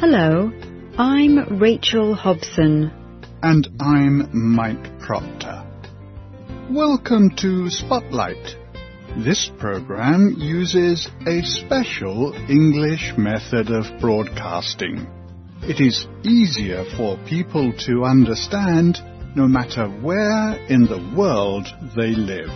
Hello, I'm Rachel Hobson. And I'm Mike Proctor. Welcome to Spotlight. This program uses a special English method of broadcasting. It is easier for people to understand no matter where in the world they live.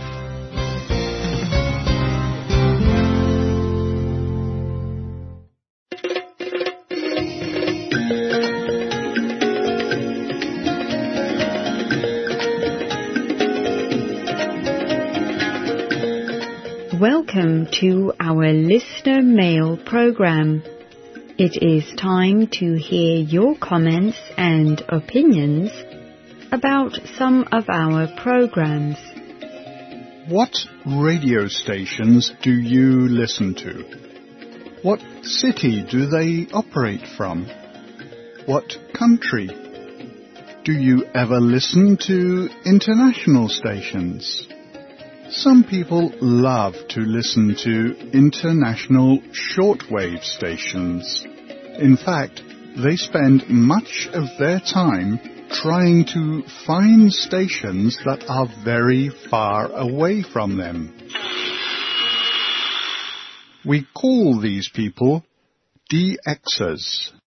Welcome to our listener mail program. It is time to hear your comments and opinions about some of our programs. What radio stations do you listen to? What city do they operate from? What country? Do you ever listen to international stations? Some people love to listen to international shortwave stations. In fact, they spend much of their time trying to find stations that are very far away from them. We call these people DXers.